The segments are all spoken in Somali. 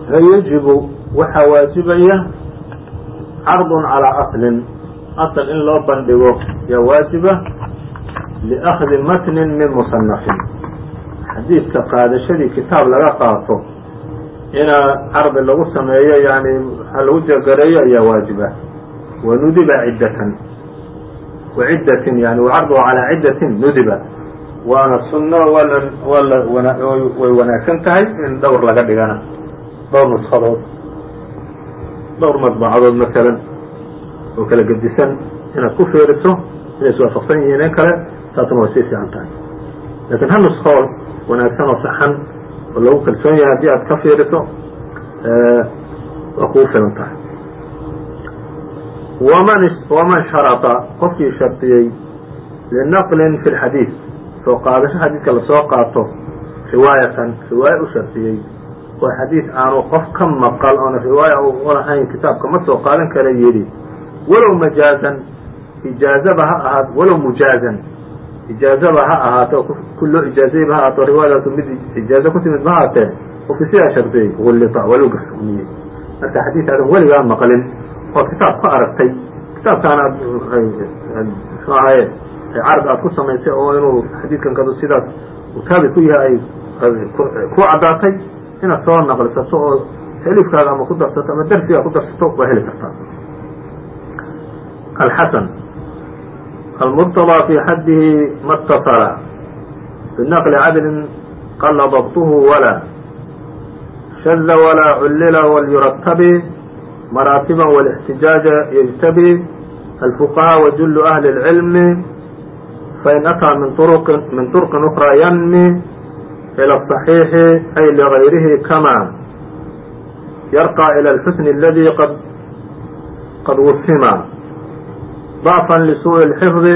فيجب waxaa waajibaya عرض على أصل in loo bandhigo yaa waajiba لأخذi mتن min مصنف xadiidka qaadashadii kitaab laga qaato ina cardi lagu sameeyo yani waxa lagu jagareeyo ayaa waajiba wanudiba ciddatan waciddatin yani وcarضu calىa ciddatin nudiba waana sunno way wanaagsan tahay in dhowr laga dhigana dhowr nushadood dhowr madbacadood maalan oo kala gedisan inaad ku fiiriso inay iswaafaqsan yihiin in kale taasna way sii fiican tahay lakin hal nuskoo wanaagsan oo saxan oo lagu kalsoon yahay haddii aad ka fiiriso waa kugu filan tahay waman sharطa qofkii shardiyey linaqlin fi اlxadiid soo qaadasho xadiidka lasoo qaato riwaayatan riwaaye u shardiyey oo xadiid aanu qof ka maqal oona riwaaya u lahayn kitaabka ma soo qaadan kara yidhi walow majaazan ijaazaba ha ahaat walow mujaazan ijaazaba ha ahaato kuloo ijaazayba ha ahaato riwaayadaas mid ijaazo ku timid ma haatee qofki sidaa shardiyey gullita waa loo gaxugmiyey marka xadiid aadan weligaa maqlin ood kitaab ka aragtay kitaabkaana mxuu ahaye carad aad ku samaysay oo inuu xadiidkan kadu sidaas uu taabit ku yahay ay ku caddaatay inaad soo naqlisato oo taliifkaaga ama ku darsato ama darsigaa ku darsato waa heli kartaa. alxasan almurtaضى fi xaddihi ma اtasala binaqli cadlin qala dabطuhu walaa shada walaa cullila walyuratabi maraatiba wاlاxtijaaja yجtabi alfuqahaa wajulu ahli اlcilmi fain ataa min طurqin أkraa yanmi ilى الصaxiixi ay ligayrihi kama yarqى ilى اlxusn اladi qad wusima ضعفا لسوء الحفظ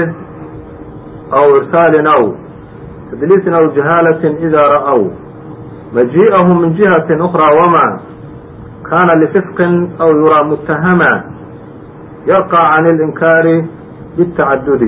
أو إرسال أو تدليس أو جهالة إذا رأوا مجيئه من جهة أخرى وما كان لفسق أو يرى متهما يرقى عن الإنكار بالتعدد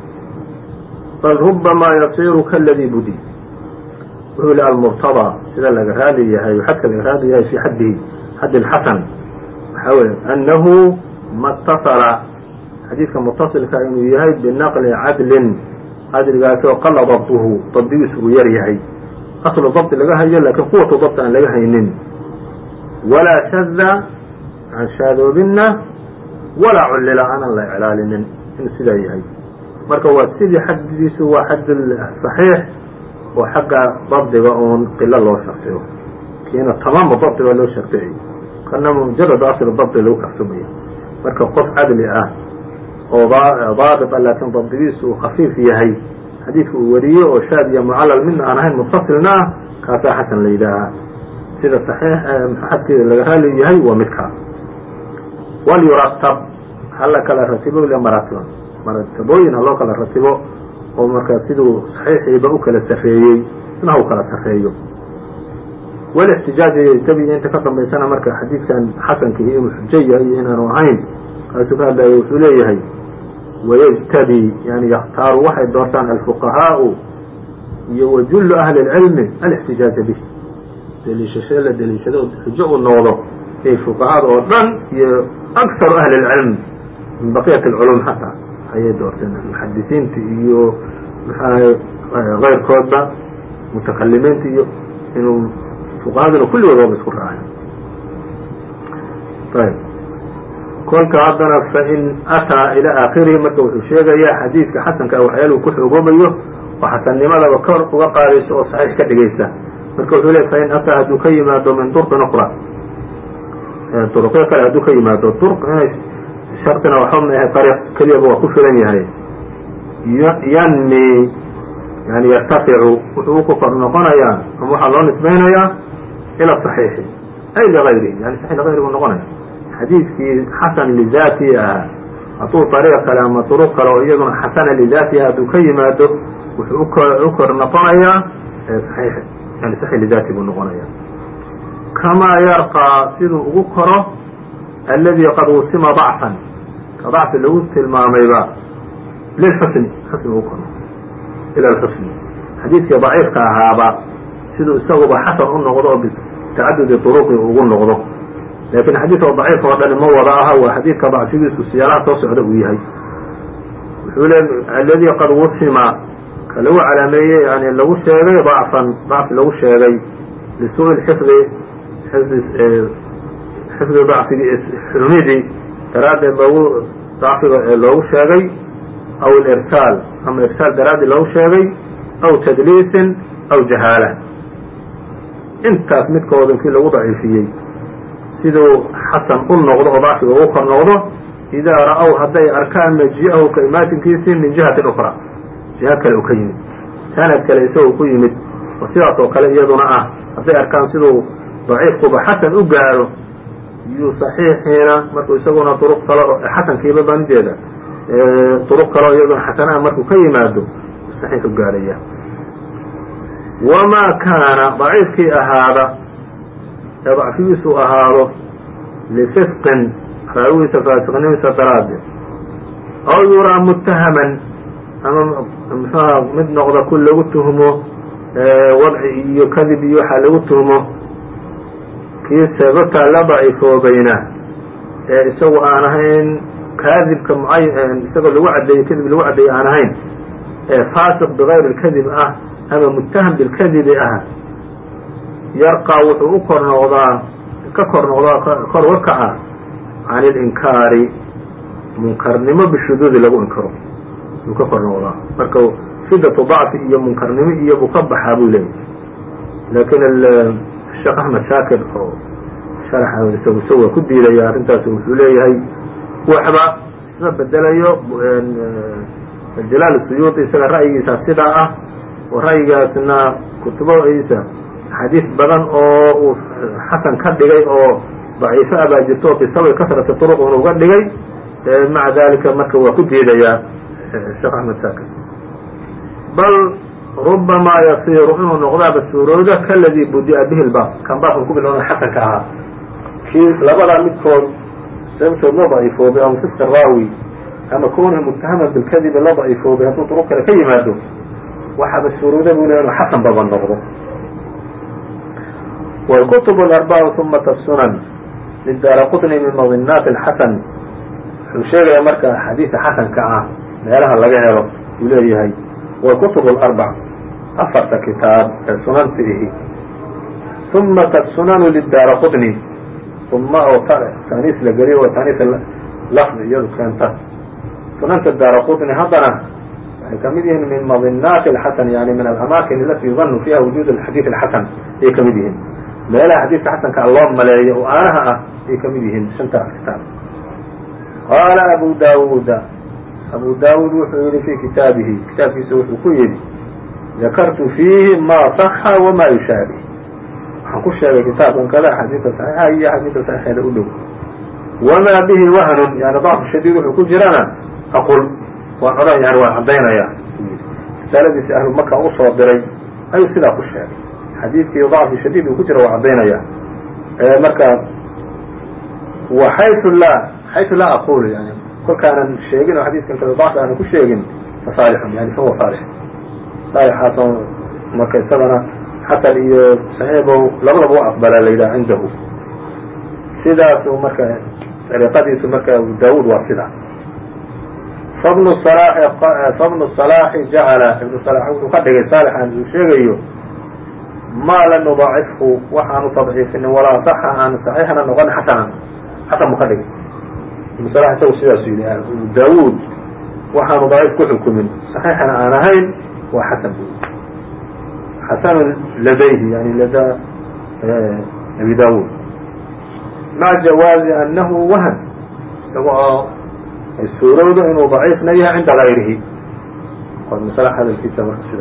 بل ربما يصير كالذي بدي وهو المرتضى sida lagaraadi yahay xadka lagaraadi yahay في حد الحسن حاول أنه ما اتصل xadiidka mutaصilka inuu yahay binaqli cadlin cadligaasoo qala dabطuhu dabdigiisu uu yar yahay aslu dabdi laga hayo lakin quwatu dabdi aan laga haynin walaa shada aan shaadoobinna walaa cullila aanan la iclaalinin inuu sidaa yahay marka waa sidii xadidiisu waa xad صaxiix oo xagga dabdiga oon qilo loo shartiyo kiina tamaama dabdiga loo shartiyay kana mujarad asl dabdi lagu karsumaya marka qof cadli ah oo daabit laakiin dabdigiisu uu khafiif yahay xadiidka uu wariyo oo shaad iyo mucallal midna aan ahayn mutasilna ah kaasaa xasan la yidhaahaa sida saxiix xadkeeda laga raali yahay waa midkaa walyuratab hala kala ratibo ila maratabooyin haloo kala ratibo oo markaa siduu saxiixiiba u kala safeeyey isna ha u kala safeeyo walixtijaaja yajtabi inta ka dambaysana marka xadiidkan xasankihi inuu xujo yahay iyo inaanu ahayn kaasuu ka hadlaya wuxuu leeyahay wayjtabi yani yakhtaaru waxay doortaan alfuqahaau iyo wajullu ahli اlcilmi alاxtijaaja bih deliishasho la deliishado xujo uu noqdo ay fuqahada oo dhan iyo akharu ahli اlcilm min baqiyat اlculum xataa ayay doorteen muxadisiinta iyo keyrkoodba mutakalimiinta iyo inuu fuqahaduna kulligood waba isku raacay ayb kolka haddana fain ataa ilى aakhirihi marka wuxuu sheegayaa xadiidka xasanka waxyaaluu ku xoogoobayo oo xasannimadaba kor uga qaadayso oo saxiix ka dhigaysa marka wuxuu leey fain ataa hadduu ka yimaado min طurqin ukra طurqyo kale hadduu ka yimaado طurq inay sharطina waxba ma ahay طariiq keliyaba waa ku filan yahay yanmi yani yartaficu wuxuu ku kor noqonayaa ama waxaa loo nisbaynayaa ilى صaxiixi ay ligayrihi yani saxiix ligayri buu noqonaya xadiidkii xasan lidaatihi ah hadduu طariiq kale ama طuruq kale oo iyaguna xasana lidaatihi hadduu ka yimaado wuxuu u kor noqonayaa صaxiix yani saxiix lidaati buu noqonaya kamaa yarqىa siduu ugu koro aladi qad wusima ضacfan ka ضacfi lagu tilmaamayba lilxusni xusni ugu koro ila اlxusni xadiidkii ضaciifka ahaaba siduu isaguba xasan u noqdo oo litacadudi طرqi ugu noqdo lakin xadiid oo ضaciif oo dhani ma wada aha waa xadiidka ضacfigiisu siyaalaha soo socda uu yahay wuxuu le aladi qad wusima ka lagu calaameeyey yani lagu sheegay ضacفan ضacfi lagu sheegay lisuء xifdi xifdi ضacfigi xumidii daraaddeed ضacfiga loogu sheegay aw اlirsaal ama irsaal daraaddeed loogu sheegay aw tadliisin aw jahaala intaas midkooda inkii lagu daciifiyey siduu xasan u noqdo oo ضacfiga ugu kor noqdo idaa ra'w hadday arkaan maji'ahu ka imaatinkiisii min jihati ukra jiha kale u ka yimid sanad kale isagoo ku yimid oo sidaas oo kale iyaduna ah hadday arkaan siduu daciifkuba xasan u gaaro yuu صaxiixiina markuu isaguna duruq kale xasankiiba baan ujeeda duruq kaleo iyaduna xasanaha markuu ka yimaado صaxiix u gaaraya wamaa kaana daciifkii ahaada ee dacfigiisu ahaado lifisqin raawigiisa faasiqnimisa daraaddeed aw yuraa mutahaman ama mxuha mid noqda ku lagu tuhmo wadci iyo kadib iyo waxaa lagu tuhmo kii sababtaa la daciifoobayna ee isagu aan ahayn kaadibka isagoo lagu caddeeyey kadib lagu caddeeyey aan ahayn ee faasiq bigayr اlkadib ah ama mutaham bilkadibi ah yarqaa wuxuu u kor noqdaa ka kor noqdaa kor uga kaca can اlinkaari munkarnimo bishuduudi lagu inkaro yuu ka kor noqdaa marka shidatu ضacfi iyo munkarnimo iyo buu ka baxaa buu leeyahy lakin sheekh axmed shaakir oo sharaxa isagu waa ku diidaya arrintaas wuxuu leeyahay waxba isma bedelayo jalaal suyuuطi isaga ra'yigiisa sidaa ah oo ra'yigaasna kutubadiisa axaadiis badan oo uu xasan ka dhigay oo daciifo a baa jirto bisababi kasrati طرq un uga dhigay maca dalika marka waa ku diidayaa sheekh axmed shaakir bal rubamaa yasiiru inuu noqdaaba suurooda kaladii budi'a bihi lbaab kan baabkan ku bilowna xasanka ahaa kii labadaa midkood sababtood la daciifoobay ama fisq raawi ama kownihi mutahaman bilkadibi la daciifoobay hadduu duruq kale ka yimaado waxaaba suurooda buu leya inuu xasan baba noqdo wاlkutub اlarbaca humata sunan lidaara qطni min madinaati اxasan wuxuu sheegaya marka axaadiisa xasanka ah meelaha laga helo uu leeyahay wاlkutub اlarbac afarta kitaab ee sunanta ihi humata sunanu lidaara qطni uma oo taaniis la geliyo oo taaniis lafdi iyadu keenta sunanta daara qطni haddana waxay kamid yihiin min madinaati اxasan yani min alamaakin alati yudanu fiha wujud xadiid اxasan ayay kamid yihiin meelaha xadiidka xasanka loo maleeyo oo aanaha ah ayay kamid yihiin shantaas kitaab qaala abu daawuuda abu daawuud wuxuu yihi fi kitaabihi kitaabkiisa wuxuu ku yidhi dakartu fiihi ma صaxa wama yushaabih waxaan ku sheegay kitaabkan kada xadiidka صaxiixa iyo xadiidka صaxiixeeda u dhow wamaa bihi wahnun yani ضacfu shadiid wuxuu ku jirana aqul waan odhan yani waan caddaynaya risaaladiisi ahlu maka usoo diray ayuu sidaa ku sheegay xadiidkii ضacfi shadiid uu ku jira waa caddaynaya marka xayثu laa aqul yani kolkaanan sheegin oo xadiidkan kada ضacfi aanan ku sheegin fasaalixun yani fahuwa saalix saalixaasoo marka isagana xasan iyo saxiixba labadaba u aqbalaa la yidhaha cindahu sidaasu marka dariiqadiisu marka abu daawuud waa sidaa fabnu صalaaxi jacala ibnu صalaax wuxuu ka dhigay saalixaan uu sheegayo maa lam nudacifhu waxaanu tadciifinin walaa saxa aan saxiixna noqon xasanan xasan buu ka dhigay ibnu صalax isagu sidaasu yidhi abu daawuud waxaanu daciif ku xukumin saxiixna aan ahayn waa xasan bu xasanu ladayhi yani lada abi daawuud maca jawaazi anahu wahan isaga oo ay suurowdo inuu daciifna yahay cinda gayrihi ibnu صalax hadalkiisa marka sida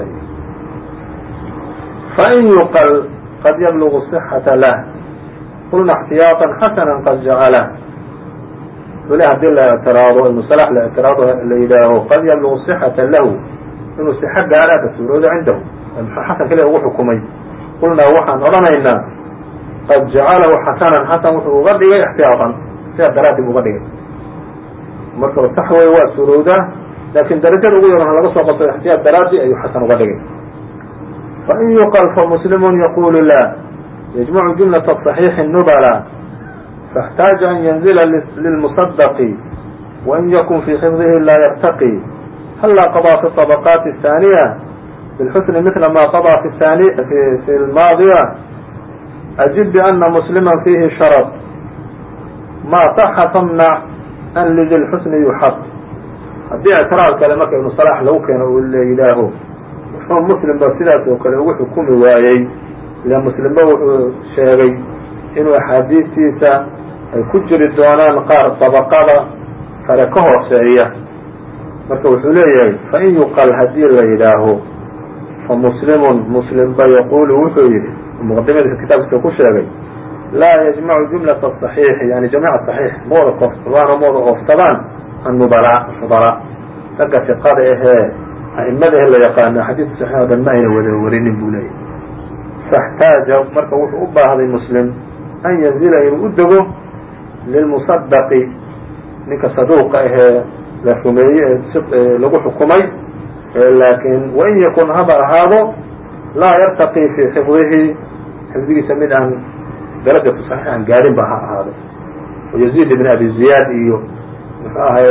fain yuqal qad yablugu صxata lah qulna اxtiyaaطa xasana qad jacalah weli hadii la ictiraado ibnu صalax la ictiraado la yidhaaho qad yablugu صxata lahu inuu صxo gaaraa ka suuroodo cindahu xasan kaliya ugu xukumay qulnaa waxaan odhanaynaa qad jacalahu xasanan xasan wuxuu uga dhigay اxtiyaaطan sidaa daraadib uga dhigay marka sax wey waa suurowdaa laakin darajada ugu yaran laga soo qabto اxtiyaad daraadi ayuu xasan uga dhigay fain yuqal famuslimu yaqulu la yجمع جملة صحيح النبلة فاحتاج أن ينزل للمصدق وإن يكن في حفظه لا يرتقي هلا قضى في الطبقات الثانية بالحسن مثل ما قضى في الماضية أجب بأن مسلما فيه شرط ما صح تمنع أن لذي الحسن يحط haddii اعtراaض kale marka iبن صلاح lagu keeno u yidhaaho wuxuu mslim ba sidaas oo kale ugu xukumi waayey ila mslimba wuxuu sheegay inuu axaadiistiisa ay ku jiri doonaan qaar طabqada kale ka hooseeya marka wuxuu leeyahay fain yuqal hadii la yidhaaho famuslimu mslim ba yaqulu wuxuu yihi مqdimadiisa kitaabkiisa ku sheegay laa yجمع جuمlaة الصحيiح yani جamيع صحيiح waana mooda oofsadaan النبلاء فضلاء ragga fiqada ahee a'imada la yaqaano xadiidka saxiix oo dhan ma ayna wada warinin buu leeyahy faاxtaaja marka wuxuu u baahday muslim an yanzila inuu u dego lilmusadaqi ninka saduuqa ahee la rumeeyey ee lagu xukumay laakiin wain yakun haba ahaado laa yartaqi fii xifdihi xifdigiisa mid aan darajatu saxiix aan gaarin ba ha ahaado yaziid ibn abi ziyaad iyo muxuu ahay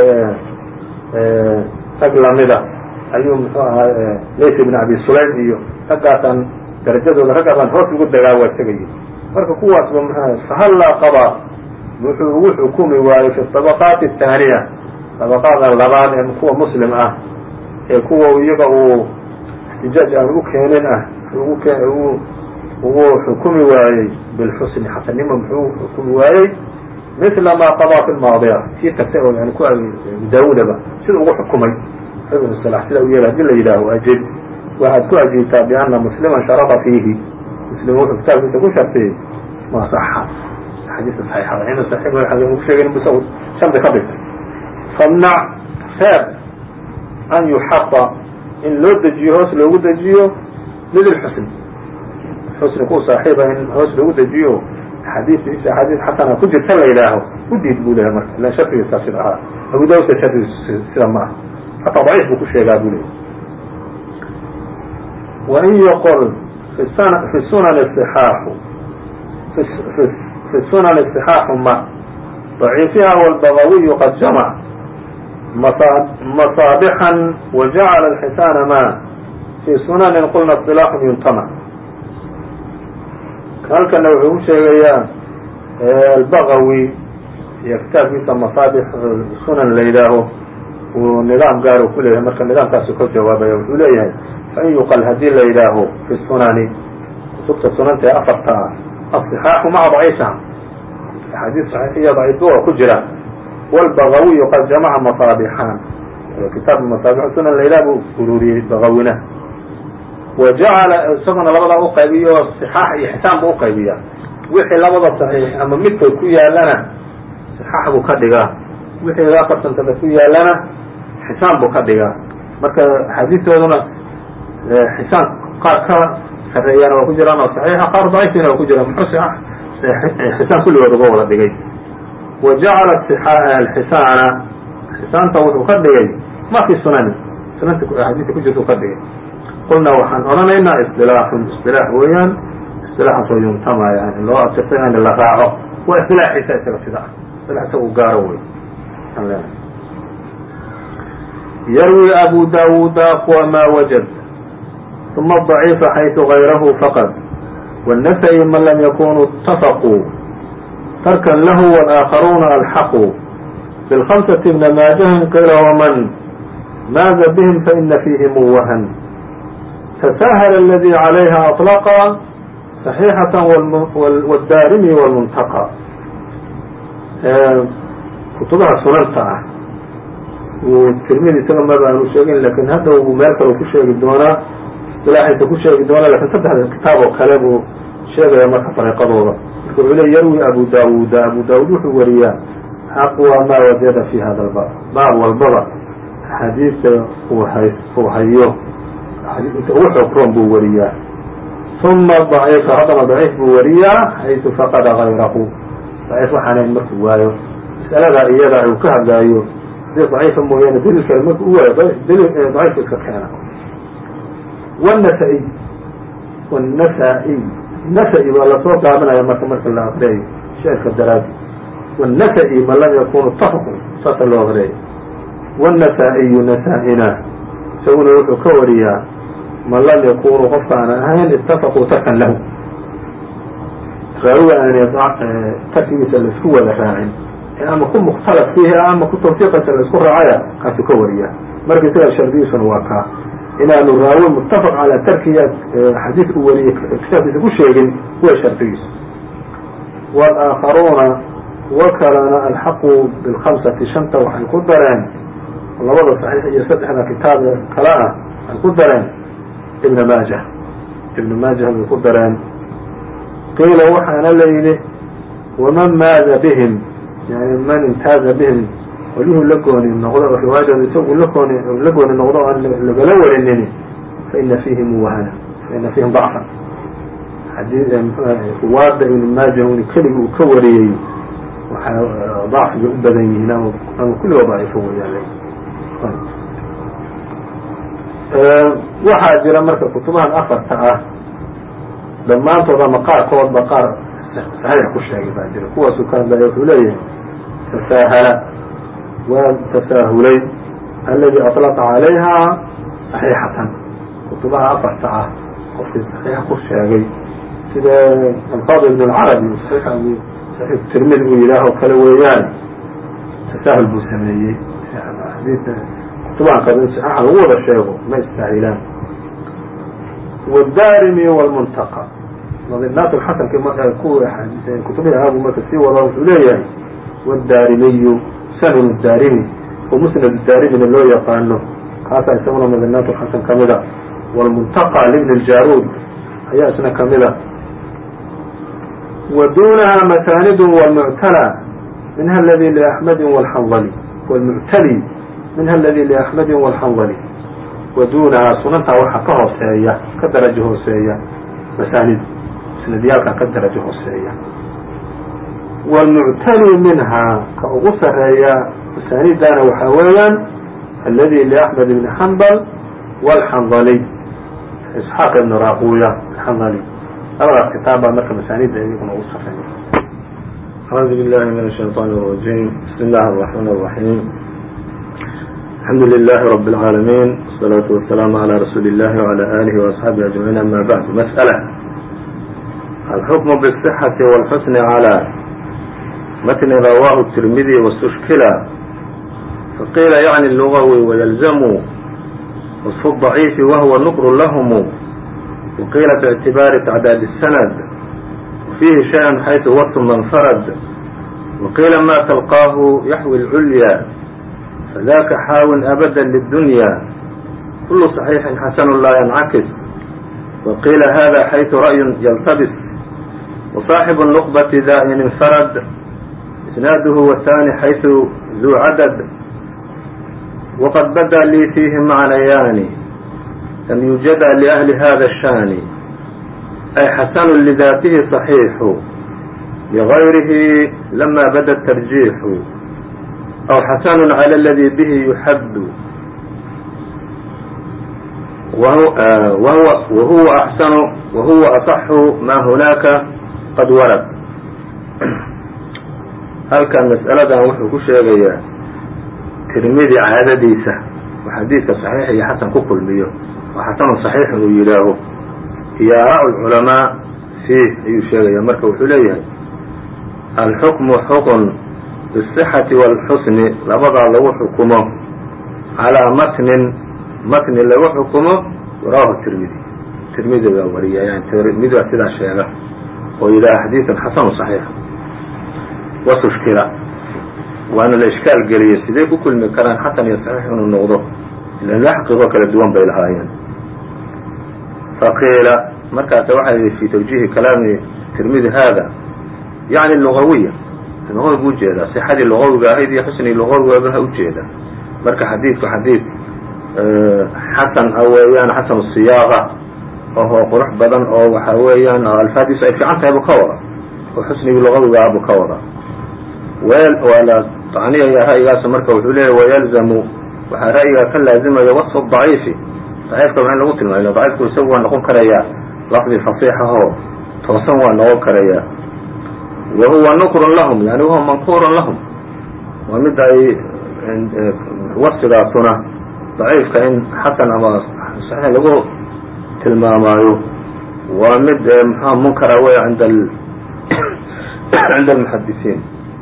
rag lamida ayuu muxuu ahay lays ibn abi sulaym iyo raggaasaan darajadooda raggaasaan hoos ugu dagaa waa tegayay marka kuwaasba mxu fahallaa qaba wuxuu ugu xukumi waayey fi طabaqaat الثaaniya طabaqaada labaad ee kuwa muslim ah ee kuwa iyaga uu اxtijaaj aan u keenin ah ugu xukumi waayey bilxusni xasanima muxuu xukumi waayey مثل ma qضى في الماaضية kii tagtay oo yani daawudaba sida ugu xukumay ibn صلاح sida u yeela hadii la yidhaaho ajib waxaad ku ajiibtaa بأna mسلما شharطa فيhi mslim wuxuu kitaabkiisa ku shartiyey ma صxa xadiiska صaحيixada in صaحيح ku sheegay bu shardi ka dhigtay famنع reeb an yuxaطa in loo dejiyo hoos loogu dejiyo lidilxusn xusni ku saaxiiba in hoos loogu dejiyo xadiistiisa axaadiis xasana ku jirta la yidhaaho u diid buu leeyahay marka ilan shardigiisa sida ahaa abu dawudka shardigiisa sida ma aha hataa daciif buu ku sheegaa buu leeyahy wain yql fi sunan صxaaxu fi sunan صxaaxu ma ضaciifiha wاlbagawiyu qad jamc maصaabixan wajacala الxisana ma fi sunani qulna اصطilaax yuntama halkana wuxuu ku sheegayaa albagawi iyo kitaabkiisa masaabix sunan la yidhaaho uu nidaam gaar ku leeyahay marka nidaamkaasu ka jawaabaya wuxuu leeyahay fain yuqal hadii la yidhaaho fi sunani kutubta sunanta ee afarta ah aصixaaxu maca daciifiha axaadiis saxiixiya daciifba waa ku jira wاlbagawiyu qad jamaca masaabixan kitaab masaabix sunan la yidhaha buu ururiyey bagawina wajacala isaguna labadaa uqaybiyo صixaax iyo xisaan buu uqaybiya wixii labada صaxiix ama midkood ku yaalana صixaax buu ka dhigaa wixii afartantaba ku yaalana xisaan buu ka dhigaa marka axaadiistooduna xisaan qaar ka sareeyana waa ku jiraan oo صaxiixa qaar daciifina waa ku jiraan muxuu xisaan kulligood uga wada dhigay wajacala alxisaana xisaanta wuxuu ka dhigay ma fi sunani sunanta axaadiista ku jirta u ka dhigay qulnaa waxaan odhanaynaa isilaaxun isilaax weeyaan isilaaxaasoo yuntama yani loo abtirtay in la raaco waa isilaaxiisa isaga sida ah isilaax isaga u gaaro wey yarwi abu dawuda aqwa ma wajad ثuma ضaciifa xayثu غayrahu faqad والنسأي man lam yakunu اtafaquu tarkan lahu wاlآakharuuna alxaquu bاlخamسة bna maajahin qila wman maaza bihim faina fiihi muwahan تساهل الذي عليها أطلقا صحيحة والداrمي والمنتقى kutubaha sunanta ah tirmidi isaga maba aanu sheegin lakin hadda u meel kale ku sheegi doonaa isilaaxiisa ku sheegi doonaa lakin saddexda kitaab oo kale buu sheegaya marka dariiqadooda marka wuxuu le yarwi abu dawuda abu dawud wuxuu wariyaa aqوى ma wajada fi hada اlbab baab walbaba xadiidka uu hayo inta ugu xoog roon buu wariyaa uma ضaciifa haddana daciif buu wariyaa xayثu faqada غayrahu daciif waxaanayn markuu waayo mas'aladaa iyada uu ka hadlaayo hadii daciifa mooyaane daliil kale marku u waayo daciifka iska keena والنسائي nasa'i baa lasoo qaadanaya marka la aqriyayo sheerka daraadi wالnasa'i man lam yakunu itafaqun saasa loo aqriyayo wالnasaa-iyu nasaa-ina isaguna wuxuu ka wariyaa man lam yakunu qofka aanan ahayn itafaquu tarkan lahu raawiga aanay tarkigiisa laisku wada raacin ama ku mukhtalaf fiihi ama ku tawfiiqaysa laisku raacaya kaasuu ka wariyaa marka isaga shardigiisuna waa kaa inaanu raawi muttafaq calaa tarkiya xadiid u wariyey kitaabkiisa ku sheegin kuwa shardigiisa wاlآakharuuna wakalana alxaqu bilkhamsati shanta waxay ku dareen labada صaxiix iyo saddexda kitaab kale ah waxay ku dareen ibn maajah bay ku dareen qiila waxaana la yidhi waman maaza bihim yani man imtaaza bihim walyuhu la gooni noqdo oo riwaayadooda isagu la gooni noqdo o aan lagala warinin faina fiihim wahana faina fiihim dacfan ruwaada ibn maaja un keligi uu ka wariyey waxaa dacfiga u badan yihiin ama kulliga daciifo weyaan waxaa jira marka kutubahan afarta ah dhammaantood ama qaarkoodba qaar saxiix ku sheegay baa jira kuwaasuu ka hadlaya wuxuu leeyahay tasaahala waa tasaahulay aladi aطlaqa calayha صaxiixatan kutubaha afarta ah qofkii saxiix ku sheegay sida alfaadil ibn اlcarabi saxiix tirmidi uu yidhaaho kale weeyaan tasaahul buu sameeyey kutubahan kale in saxiixa lagu wada sheego ma istaahilaan wالdarimi wاlmuntaqى nadinaat xasanki kutubihi ahabu marka sii wada wuxuu leeyahay wاdarimiyu sanun daarimi oo musnad daarimina loo yaqaano kaasaa isaguna madinaat xasan ka mida wاlmuntaqى libn اljaruud ayaa isna kamida wa dunaha masaanid wاlmuctalى minha aladi liaxmedi wاlxandli wاlmuctali minha aladi liaxmedi wاlxandli wa dunahaa sunantaa waxaa ka hooseeya ka darajo hooseeya masaanid isnadyaalka ka darajo hooseeya wاlmuctali minhaa ka ugu sareeya masaanidaana waxaa weeyaan aladi liaxmed ibn xambal wاlxandli isxaaq ibn raquya xandli labadaas kitaab baa marka masaanida iyaguna ugu sareeya acuudu billahi min الshayطaan الرajiim bismi اllahi الرaحmaan الرaحيim الحمd لله رب العاalمين والصلاaة والسلام على رsuuل اللh وعلى آله وأصحaaبه أجمعين أmا بعد مسألة الحكم بالصحة والحسن على متن رواه الترمذي واستشkلا فقيل يعني اللغوي ويلزم وصف الضعيف وهو نقر لهم وقيل باعتبار تعداد السند وفيه شيء حيث وصف منفرد وقيل ما تلقاه يحوي العليا فذاك xاaw أبدا للدنيا كل صحيiح حسن لا ينعكس وقيل هذا حيث رأي يلتبس وصاحب النقبة ذا إن انفرد إسناده والثاني حيث ذو عدد وقد بدأ لي فيه معنيان لم يوجدا لأهل هذا الشان أي حسن لذاته صحيح لغيره لما بدا الترجيح أو حسن على الذي به يحد وهو أحسن وهو أصح ما هناك قد ورد halkan mas'aladan wuxuu ku sheegayaa tirmidi caadadiisa oo xadiidka صaxiix iyo xasan ku kulmiyo oo xasanu صaxiix uu yidhaaho iyo araa culamaa fiih ayuu sheegaya marka wuxuu leeyahay alxukmu xukn بالصحة والxusn labadaa lagu xukumo calىa matni lagu xukumo rawahu tirmidi baa wariya yani tirmidi baa sidaa sheega oo yidhaha xadiiثan xasanu صaxiix wasushkila waana la ishkaal geliyey sidee ku kulmi karaan xasan iyo صaxiix inuu noqdo ilan la xaqiiqo kala duwan bay lahaayeen faqiila markaas waxay fi twjihi kalaami tirmidi hada yani lugawiya luqawi bu ujeedaa صxadii luqawiga ahayd iyo xusnii luqawigaha ujeeda marka xadiidku xadiid xasan weeyaan xasan siyaaqa oo qurux badan oo waxa weeyaan alfaadiisu ay fiican tahay bu ka wada oo xusnigii luqawiga ah bu ka wada waala tacniyaya ra'yigaas marka wuxuu leeyahy wayalzamu waxaa ra'yiga ka laazimaya waصfu ضaciifi ضaciifka waa in lagu tilmaamay ضaciifku isagu waa noqon karaya lafdi fasiixahoo toosan waa noqon karaya wa huwa nukrun lahum yani wahuwa mankurun lahum waa mid ay wasfigaasuna daciifka in xasan ama saxiix lagu tilmaamaayo waa mid mxua munkara wey cinda almuxadisiin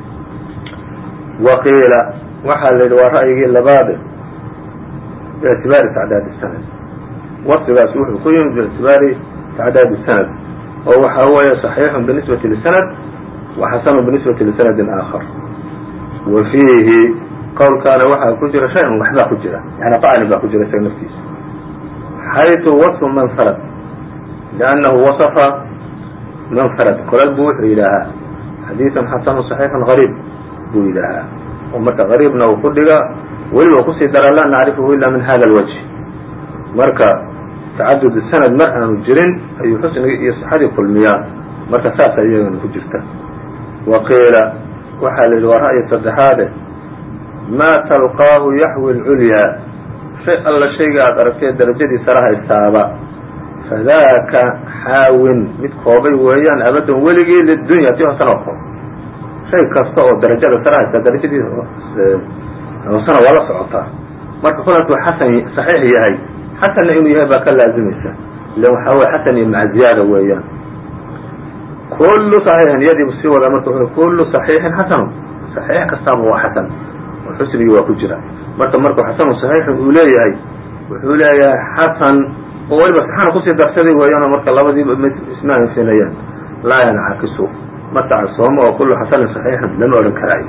waqiila waxaa la yidhi waa ra'yigii labaade biictibaari tacdaad sanad wasfigaas wuxuu ku yimid biictibaari tacdaad sanad oo waxaa weeye صaxiixun binisbati lisanad wa xasanun binisbati lisanadin aakhar wa fiihi qowlkaana waxaa ku jira shay-un waxbaa ku jira yani qa'ni baa ku jira isaga naftiisa xayثu waصfu man farad liannahu waصfa man farad kolal buu wuxuu yidhaahaa xadiiثan xasanu صaxiixun غariib buu yidhaahaa oo marka غariibna uu ku dhiga weliba kusii dara laa nacrifuhu ila min hada اlwجه marka tacadud sanad mar aanu jirin ayuu xusnigii iyo صixadii kulmiyaan marka saasa iyagana ku jirta waqiila waxaa la yidhi waa ra'yi saddexaade maa talqaahu yaxwi اlculyaa shay alla shayga aad aragtee darajadii sara haystaaba fadaaka xaawin mid koobay weeyaan abadan weligii lidunya ti hoosana oo koob shay kasta oo darajada sara haystaa darajadii hoosana waa la socotaa marka kulantuu xasan صaxiix yahay xasanna inuu yahay baa ka laazimaysa ila waxaa weye xasan iyo maca ziyaada weeyaan kullu صaxiixin yadiibu sii wadaa marka kullu صaxiixin xasanu صaxiix kastaaba waa xasan oo xusnigii waa ku jira marka markuu xasanu صaxiixun uu leeyahay wuxuu leeyahay xasan oo weliba saxana kusii darsaday weeyaanoo marka labadiiba mid isma anfinayaan laa yancakisu ma tacsoomo oo kullu xasanin صaxiixun lama odhan karaayo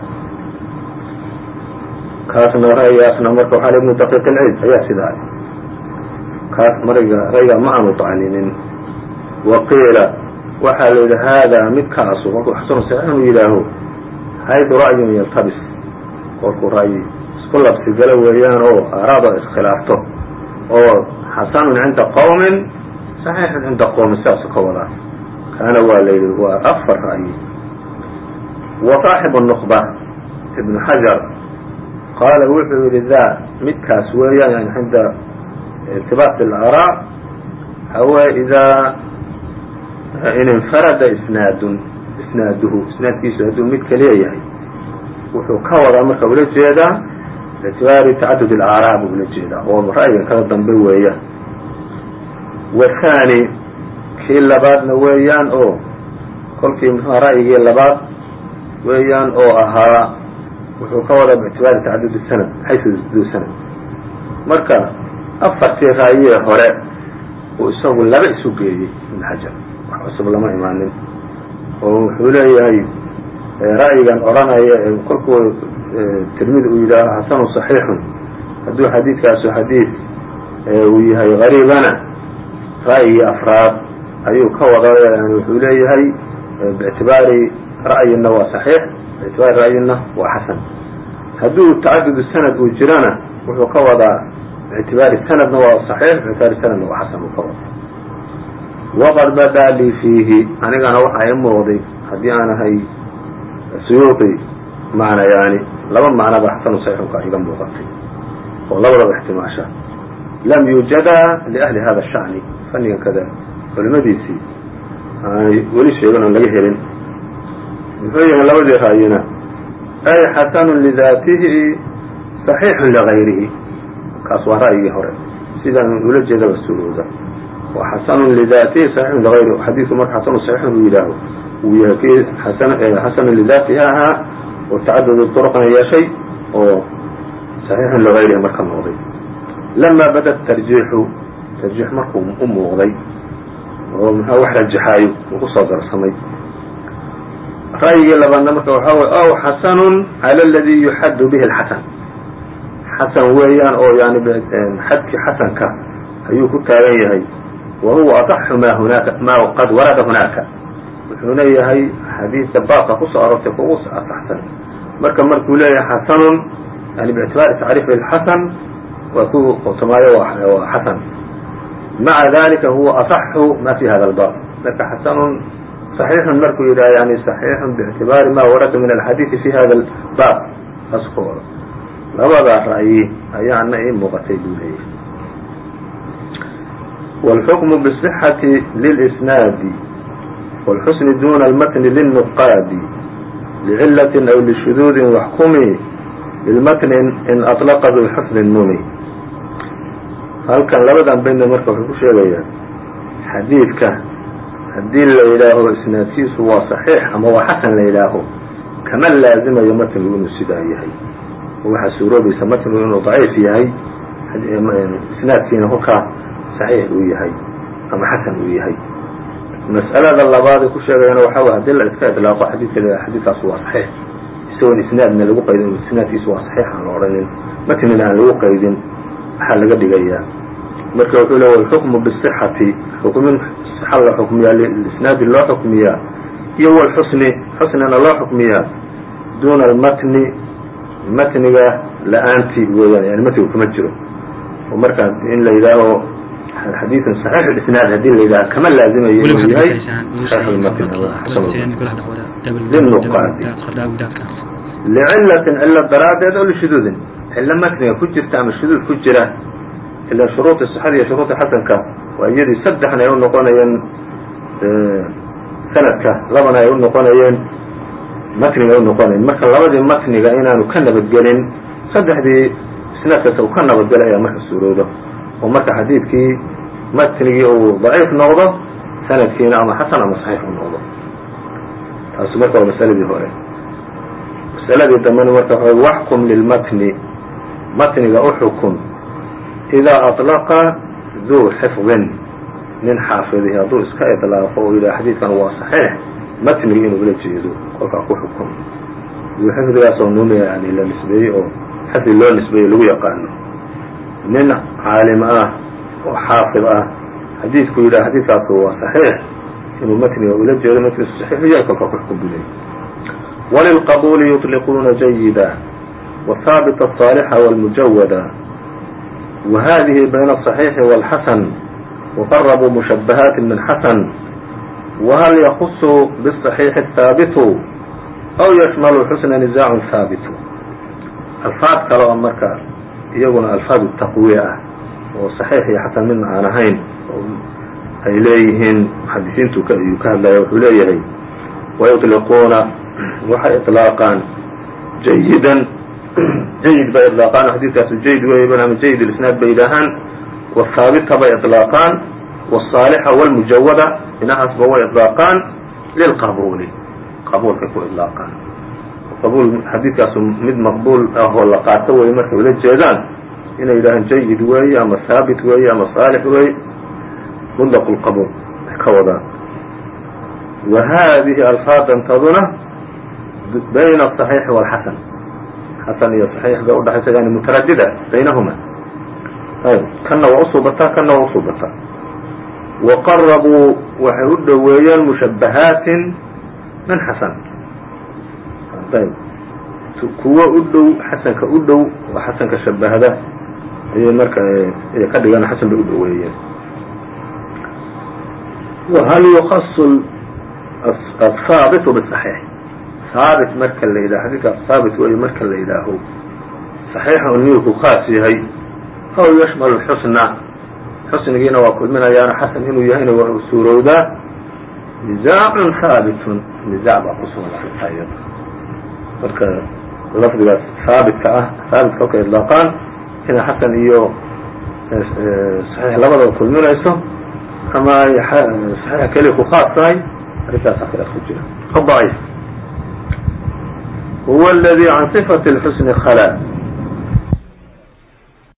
kaasna ra'yigaasna marka waxaa ibnu daqiiq ilciid ayaa sidaa kaas rayga ma aanu dacninin waqiila waxaa la yidhi haadaa midkaasu markuu xasanu صaxiixun uu yidhaaho haydu ra'yun yaltabis kolkuu ra'yi isku labsigala weeyaan oo aaraada iskhilaafto oo xasanun cinda qowmin صaxiixun cinda qowmin sidaasu ka wadaa kaana waa la yidhi waa afar ra'yi wa صaaxibu النuqba ibnu xajar qaala wuxuu yidhi daa midkaas weeyaan yani cinda irtibaat اlaaraa hawa idaa in infarada isnaaduhu isnaadkiisu hadduu mid keliya yahay wuxuu ka wadaa marka ula jeedaa ictibaari tacadud اlaaraa buu ula jeedaa oo ra'yigan kada dambe weeyaan wathani kii labaadna weeyaan oo kolkii mxua ra'yigii labaad weeyaan oo ahaa wuxuu ka wadaa bictibaari tacadud sanad xayثu du sanad marka afartii ra'yee hore uu isagu laba isu geeyey ibn xajar wax cusub lama imaanin oo wuxuu leeyahay ra'yigan odhanaya kolkuu tirmidi uu yidhaaho xasanu صaxiixun hadduu xadiidkaasu xadiid uu yahay غariibana ra'yigii afraad ayuu ka wada yani wuxuu leeyahay bictibaari ra'yina waa صaxiix bictibaari ra'yina waa xasan hadduu tacadud sanad uu jirana wuxuu ka wadaa bictibaari sanadna waa صaxiix bictibaari sanadna waa xasan uu ka wada waqad badaa lii fiihi anigana waxaa i muuqday haddii aan ahay suyuuطi macna yani laba macnaba xasanu صaxiixunka iga muuqatay oo labadaba ixtimaasha lam yuujada liahli hada الsha'ni fannigan kada culimadiisii aanay weli sheegan oon laga helin muxuu yahay labadii ra'yina ay xasanun lidaatihi صaxiixun ligayrihi kaas waa ra'yigii hore sidaan ula jeedaba surooda wa xasanun lidaatihi صaxiixun ligayrihi xadiidku marka xasanu صaxiixun uu yidhaaho uu yahay kii xasanun lidaatihi ahaa oo tacadud طرqna yeeshay oo صaxiixun ligayrihi marka noqday lama bada tarjiixu tarjiix markuu u muuqday oo muxua wax rajaxaayo uu ku soo darsamay ra'yigii labaadna marka waxaa way aw xasanun cala اladii yuxaddu bihi اlxasan xasan weeyaan oo yani xadkii xasanka ayuu ku taagan yahay wa huwa aصxu ma qad warada hunaaka wuxuuna yahay xadiidka baabka kusoo arortay kugu asaxsan markuu leeyahay xasanun yani bictibaari tacriif اxasan waa ku qotomaayo waa xasan maca dalika huwa aصxu ma fi hada اlbaab marka xasanun صaxiixun markuu yidhaha yani صaxiixun bictibaari ma warada min alxadiidi fi hada اlbaab taas ku wado labadaa ra'yi ayaana ii muuqatay buu leeyahay wاlxukmu bصxati lilisnaadi والxusن duna الmtn للنqاad لعlaة أو لشhdوd واxkmi بالmtn in أطلqa bxfظ numi. halkan labadan bayna marka wuxuu ku sheegayaa xadiidka haddii la yidhaaho isnaadkiisu waa صaxiix ama waa xasan la yidhaaho kama laazimayo matnigu inuu sidaa yahay oo waxaa suuroobaysa matnigu inuu ضaciif yahay isnaadkiina kolkaa صaxiix uu yahay ama xasan uu yahay. mas'alada labaad ku sheegayana waxa way hadii la iska idlaaqo xadiidkaas waa صaxiix isagoon isnaadna lagu qaydin isnaadkiisu waa صaxiix aan la odhanin matnina aan lagu qaydin waxaa laga dhigayaa marka wuxuu le wاlxukmu bالصxati xukmin صxa la xukmiyaa lisnaadi loo xukmiyaa iyo wاlxusni xusnina loo xukmiyaa duna اlmatni matniga la-aanti weeyaan yani matnigu kuma jiro oo marka in la yidhaaho xadiiث صaxiix اisnaad hadii la yidhaha kama laazimayo inuu yahay صaxiix اmatn linuqaadi lcilatin cilo daraadeed oo lishuduudin cilo matniga ku jirta ama shuduud ku jira ila shuruudi صxada iyo shuruudi xasanka waa iyadii saddexna ay u noqonayeen sanadka labana ay u noqonayeen matniga ay u noqonayen marka labadii matniga inaanu ka nabadgelin saddexdii isnaadkaas u ka nabadgelay ayaa marka suuroodo oo marka xadiidkii matnigii uu ضaciif noqdo sanadkiina ama xasan ama صaxiix u noqdo. taasi marka waa masaladii hore. masaladii dambena marka waxkum lilmatni matniga u xukun إidaa aطlaqa duu xifظin nin xaafidihi hadduu iska iطlaaqo oo yidhaha xadiidkan waa صaxiix matnigi inuu ula jeedo kolkaa ku xukun duu xifdigaasoo nuuniya yani la nisbeeyey oo xifdi loo nisbeeyey lagu yaqaano nin caalim ah oo xaafid ah xadiidku yidhaha xadiidkaasu waa صaxiix inuu matniga ula jeedo matnigiisu صaxiixu yahay kolkaa ku xukun bulay. walilqabuuli yuطliquuna jayida whaabit الصاalixa wاlmujawada وhadihi bayna الصaxiixi wاlxasan وqarabuu mushabahaati min xasan whal yakusu bالصaxiixi الhaabitu aw yashmalu xusna niزaac haabitu. alfaad kale oo marka iyaguna alfaad taqwiya ah oo صaxiix iyo xasan midna aan ahayn ay leeyihiin muxadisiintu ayuu ka hadlaya wuxuu leeyahay wayطliquuna waxay iطlaaqaan jayidan jayid bay iطlaaqaan xadiidkaasu jayid wey ama jayid اlisnaad bay yidhaahaan whaabita bay iطlaaqaan wالصaalixa wاlmujawada inahaasba way iطlaaqaan lilqabuuli qabuulkay ku iطlaaqaan qabuul xadiidkaasu mid maqbuul ah oo la qaato wey markay ula jeedaan inay yidhahaan jayid weeye ama haabit weeye ama صaalix weeye muطlaq اlqabuul ay ka wadaan. wa hadihi alfaadantaduna bayna الصaxiixi wاlxasan xasan iyo صaxiix bay udhaxaysa yani mutaradida baynahuma kana waa usuubataa kana waa usuubataa. waqarabuu waxay u dhoweeyeen mushabahaatin min xasan kuwo u dhow xasanka u dhow oo xasanka shabahda ayay marka ay ka dhigaan xasan bay u dhoweeyeen. whal yukasu athaabitu bصaxiix haabit marka la yidhaho xadiidkaas haabit wey marka la yidhaaho صaxiixa u niyu ku khaas yahay aw yashmal xusna xusnigiina waa kulminayaana xasan inuu yahayna waa suurowdaa nizaacun haabitun nizaac baa ku sugan arrintaa iyada marka lafdigaas haabitka ah haabitka kolka idlaaqaan inay xasan iyo صaxiix labadaba kulminayso ama ay صaxiixa keliya ku khaas tahay arrintaasa khilaaf ku jira. ضaciif huwa اladii can صifaة الxusni khalaa